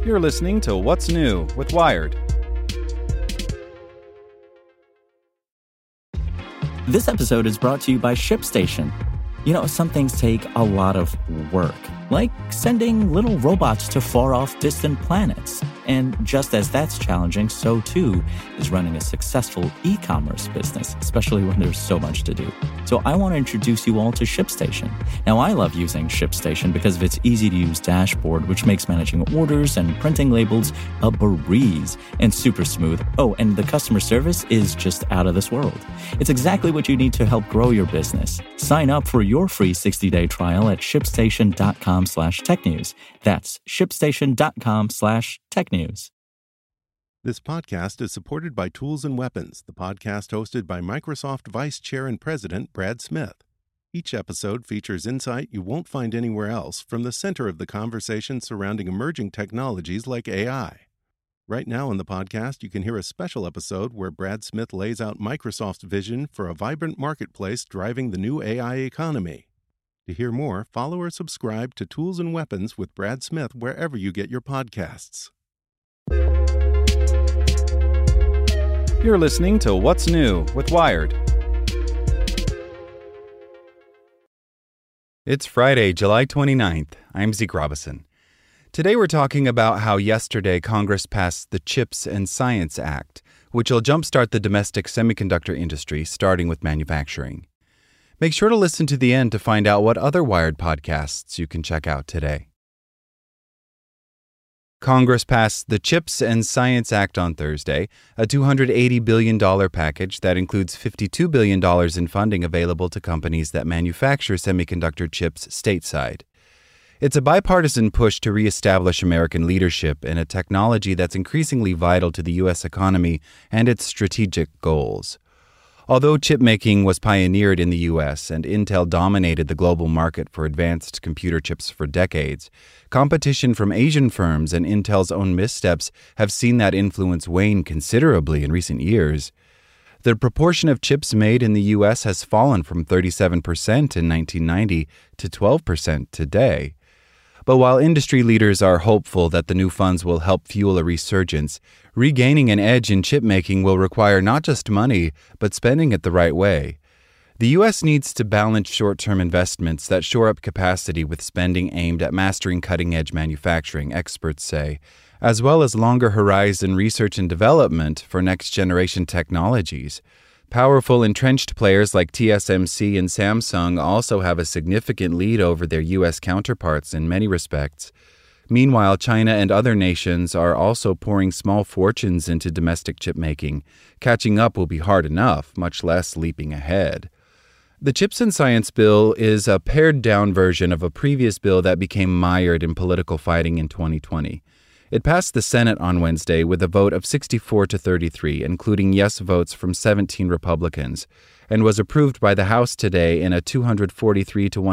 You're listening to What's New with Wired. This episode is brought to you by ShipStation. You know, some things take a lot of work, like sending little robots to far-off distant planets. And just as that's challenging, so too is running a successful e-commerce business, especially when there's so much to do. So I want to introduce you all to ShipStation. Now, I love using ShipStation because of its easy-to-use dashboard, which makes managing orders and printing labels a breeze and super smooth. Oh, and the customer service is just out of this world. It's exactly what you need to help grow your business. Sign up for your free 60-day trial at shipstation.com/technews. That's shipstation.com/technews. This podcast is supported by Tools and Weapons, the podcast hosted by Microsoft Vice Chair and President Brad Smith. Each episode features insight you won't find anywhere else from the center of the conversation surrounding emerging technologies like AI. Right now on the podcast, you can hear a special episode where Brad Smith lays out Microsoft's vision for a vibrant marketplace driving the new AI economy. To hear more, follow or subscribe to Tools and Weapons with Brad Smith wherever you get your podcasts. You're listening to What's New with Wired. It's Friday, July 29th. I'm Zeke Robison. Today we're talking about how yesterday Congress passed the CHIPS and Science Act, which will jumpstart the domestic semiconductor industry, starting with manufacturing. Make sure to listen to the end to find out what other Wired podcasts you can check out today. Congress passed the CHIPS and Science Act on Thursday, a $280 billion package that includes $52 billion in funding available to companies that manufacture semiconductor chips stateside. It's a bipartisan push to reestablish American leadership in a technology that's increasingly vital to the U.S. economy and its strategic goals. Although chip making was pioneered in the U.S. and Intel dominated the global market for advanced computer chips for decades, competition from Asian firms and Intel's own missteps have seen that influence wane considerably in recent years. The proportion of chips made in the U.S. has fallen from 37% in 1990 to 12% today. But while industry leaders are hopeful that the new funds will help fuel a resurgence, regaining an edge in chip making will require not just money, but spending it the right way. The U.S. needs to balance short-term investments that shore up capacity with spending aimed at mastering cutting-edge manufacturing, experts say, as well as longer horizon research and development for next-generation technologies. Powerful entrenched players like TSMC and Samsung also have a significant lead over their U.S. counterparts in many respects. Meanwhile, China and other nations are also pouring small fortunes into domestic chip making. Catching up will be hard enough, much less leaping ahead. The CHIPS and Science Bill is a pared-down version of a previous bill that became mired in political fighting in 2020. It passed the Senate on Wednesday with a vote of 64 to 33, including yes votes from 17 Republicans, and was approved by the House today in a 243 to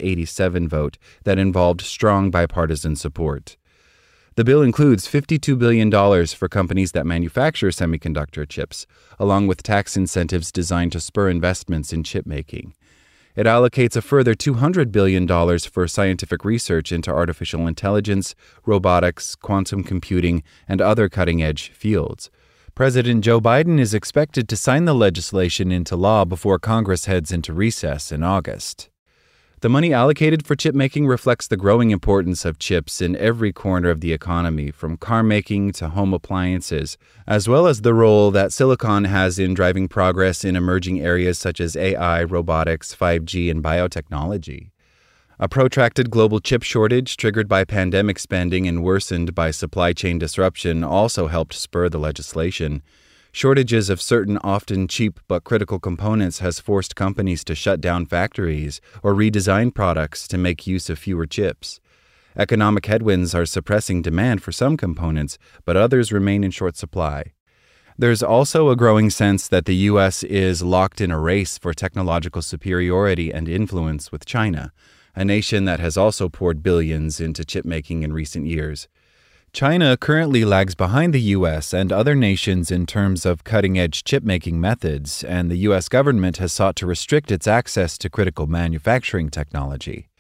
187 vote that involved strong bipartisan support. The bill includes $52 billion for companies that manufacture semiconductor chips, along with tax incentives designed to spur investments in chip making. It allocates a further $200 billion for scientific research into artificial intelligence, robotics, quantum computing, and other cutting-edge fields. President Joe Biden is expected to sign the legislation into law before Congress heads into recess in August. The money allocated for chip making reflects the growing importance of chips in every corner of the economy, from car making to home appliances, as well as the role that silicon has in driving progress in emerging areas such as AI, robotics, 5G, and biotechnology. A protracted global chip shortage triggered by pandemic spending and worsened by supply chain disruption also helped spur the legislation. Shortages of certain often cheap but critical components has forced companies to shut down factories or redesign products to make use of fewer chips. Economic headwinds are suppressing demand for some components, but others remain in short supply. There's also a growing sense that the U.S. is locked in a race for technological superiority and influence with China, a nation that has also poured billions into chip making in recent years. China currently lags behind the U.S. and other nations in terms of cutting-edge chip-making methods, and the U.S. government has sought to restrict its access to critical manufacturing technology.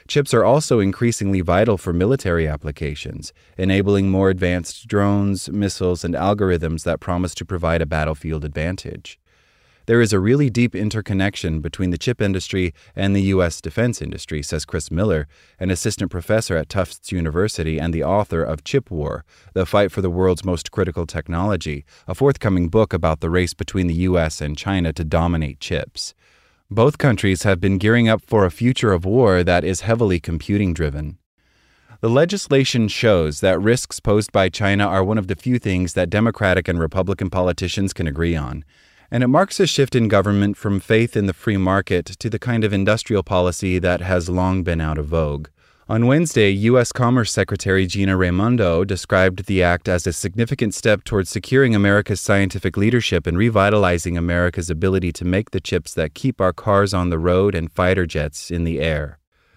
Chips are also increasingly vital for military applications, enabling more advanced drones, missiles, and algorithms that promise to provide a battlefield advantage. There is a really deep interconnection between the chip industry and the U.S. defense industry, says Chris Miller, an assistant professor at Tufts University and the author of Chip War, The Fight for the World's Most Critical Technology, a forthcoming book about the race between the U.S. and China to dominate chips. Both countries have been gearing up for a future of war that is heavily computing-driven. The legislation shows that risks posed by China are one of the few things that Democratic and Republican politicians can agree on, and it marks a shift in government from faith in the free market to the kind of industrial policy that has long been out of vogue. On Wednesday, U.S. Commerce Secretary Gina Raimondo described the act as a significant step towards securing America's scientific leadership and revitalizing America's ability to make the chips that keep our cars on the road and fighter jets in the air.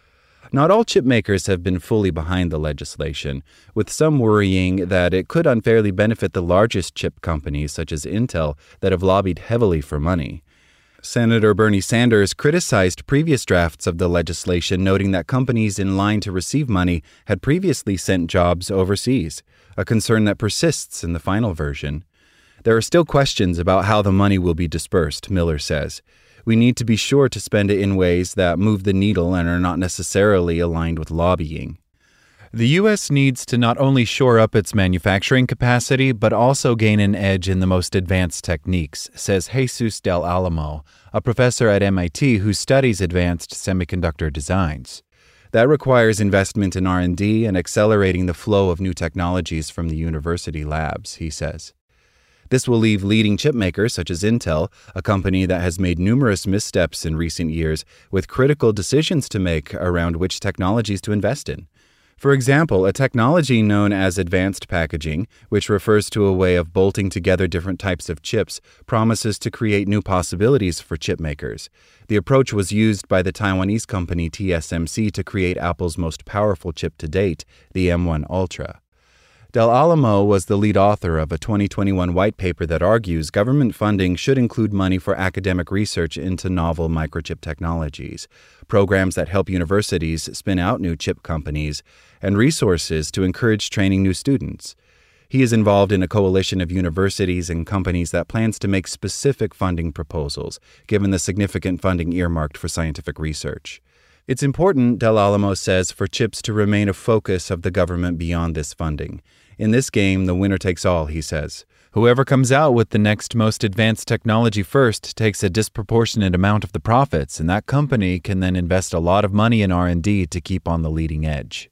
Not all chip makers have been fully behind the legislation, with some worrying that it could unfairly benefit the largest chip companies such as Intel that have lobbied heavily for money. Senator Bernie Sanders criticized previous drafts of the legislation, noting that companies in line to receive money had previously sent jobs overseas, a concern that persists in the final version. There are still questions about how the money will be dispersed, Miller says. We need to be sure to spend it in ways that move the needle and are not necessarily aligned with lobbying. The U.S. needs to not only shore up its manufacturing capacity, but also gain an edge in the most advanced techniques, says Jesus Del Alamo, a professor at MIT who studies advanced semiconductor designs. That requires investment in R&D and accelerating the flow of new technologies from the university labs, he says. This will leave leading chip makers such as Intel, a company that has made numerous missteps in recent years, with critical decisions to make around which technologies to invest in. For example, a technology known as advanced packaging, which refers to a way of bolting together different types of chips, promises to create new possibilities for chip makers. The approach was used by the Taiwanese company TSMC to create Apple's most powerful chip to date, the M1 Ultra. Del Alamo was the lead author of a 2021 white paper that argues government funding should include money for academic research into novel microchip technologies, programs that help universities spin out new chip companies, and resources to encourage training new students. He is involved in a coalition of universities and companies that plans to make specific funding proposals, given the significant funding earmarked for scientific research. It's important, Del Alamo says, for chips to remain a focus of the government beyond this funding. In this game, the winner takes all, he says. Whoever comes out with the next most advanced technology first takes a disproportionate amount of the profits, and that company can then invest a lot of money in R&D to keep on the leading edge.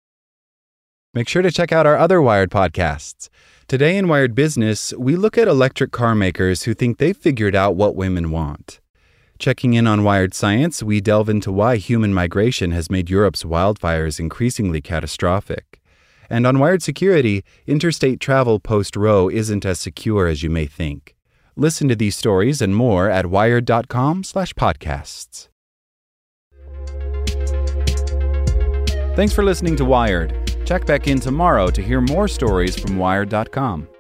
Make sure to check out our other Wired podcasts. Today in Wired Business, we look at electric car makers who think they've figured out what women want. Checking in on Wired Science, we delve into why human migration has made Europe's wildfires increasingly catastrophic. And on Wired Security, interstate travel post-Roe isn't as secure as you may think. Listen to these stories and more at wired.com/podcasts. Thanks for listening to Wired. Check back in tomorrow to hear more stories from Wired.com.